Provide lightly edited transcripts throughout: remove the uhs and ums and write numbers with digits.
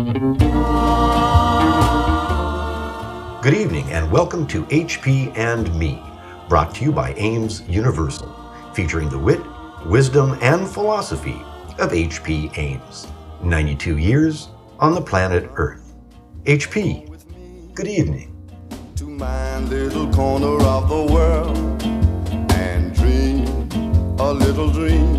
Good evening and welcome to HP and Me, brought to you by Ames Universal, featuring the wit, wisdom, and philosophy of H.P. Ames. 92 years on the planet Earth. H.P., good evening. To my little corner of the world and dream a little dream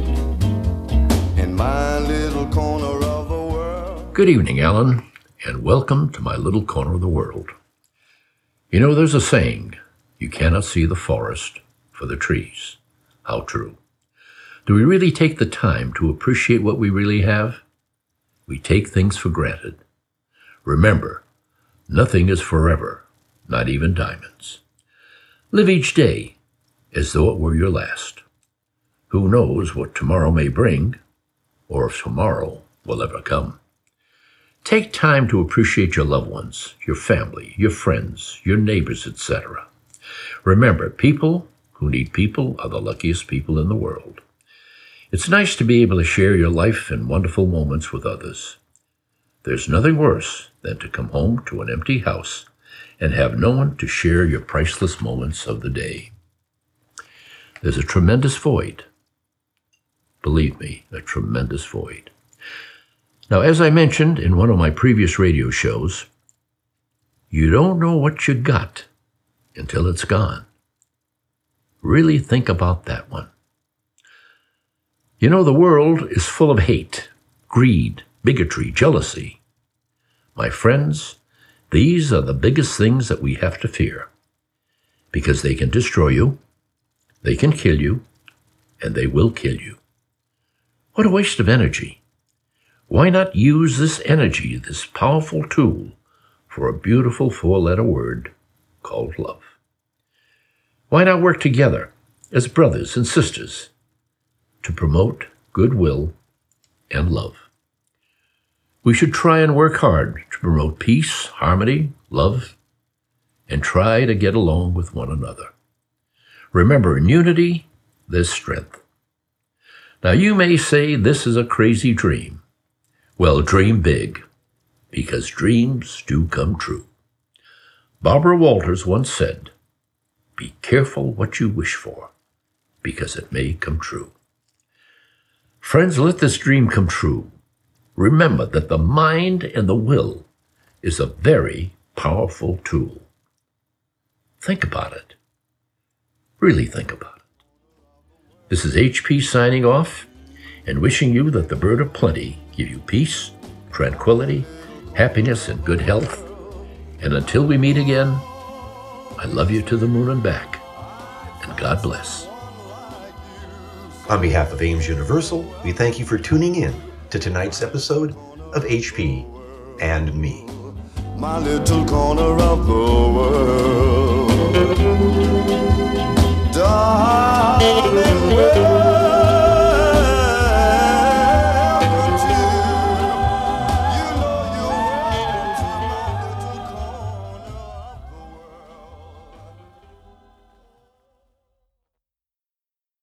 in my little corner of the world. Good evening, Alan, and welcome to my little corner of the world. You know, there's a saying, you cannot see the forest for the trees. How true. Do we really take the time to appreciate what we really have? We take things for granted. Remember, nothing is forever, not even diamonds. Live each day as though it were your last. Who knows what tomorrow may bring, or if tomorrow will ever come. Take time to appreciate your loved ones, your family, your friends, your neighbors, etc. Remember, people who need people are the luckiest people in the world. It's nice to be able to share your life and wonderful moments with others. There's nothing worse than to come home to an empty house and have no one to share your priceless moments of the day. There's a tremendous void. Believe me, a tremendous void. Now, as I mentioned in one of my previous radio shows, you don't know what you got until it's gone. Really think about that one. You know, the world is full of hate, greed, bigotry, jealousy. My friends, these are the biggest things that we have to fear, because they can destroy you, they can kill you, and they will kill you. What a waste of energy. Why not use this energy, this powerful tool, for a beautiful four-letter word called love? Why not work together as brothers and sisters to promote goodwill and love? We should try and work hard to promote peace, harmony, love, and try to get along with one another. Remember, in unity, there's strength. Now, you may say this is a crazy dream. Well, dream big, because dreams do come true. Barbara Walters once said, "Be careful what you wish for, because it may come true." Friends, let this dream come true. Remember that the mind and the will is a very powerful tool. Think about it. Really think about it. This is HP signing off and wishing you that the bird of plenty give you peace, tranquility, happiness, and good health. And until we meet again, I love you to the moon and back, and God bless. On behalf of Ames Universal, we thank you for tuning in to tonight's episode of HP and Me. My little corner of the world.